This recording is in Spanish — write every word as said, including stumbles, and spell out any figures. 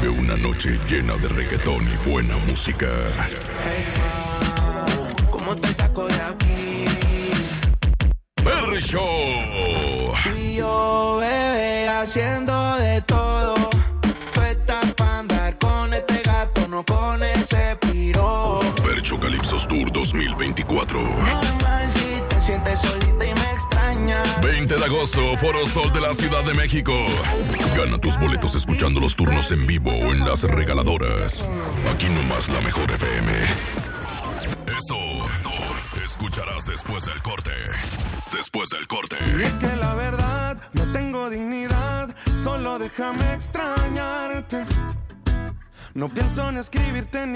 Vive una noche llena de reggaetón y buena música. Hey, ma, ¿cómo te saco de aquí? Perry Show. Y yo, bebé, haciendo de todo. Tú estás pa' andar con este gato, no con ese piro. Percho Calypsos Tour dos mil veinticuatro. Normal si te sientes solita y me extrañas. veinte de agosto, Foro Sol de la Ciudad de México. Gana tus boletos escuchando los turnos en vivo o en las regaladoras. Aquí nomás la mejor F M. Esto, esto, escucharás después del corte. Después del corte. Y es que la verdad, no tengo dignidad, solo déjame extrañarte. No pienso en escribirte ni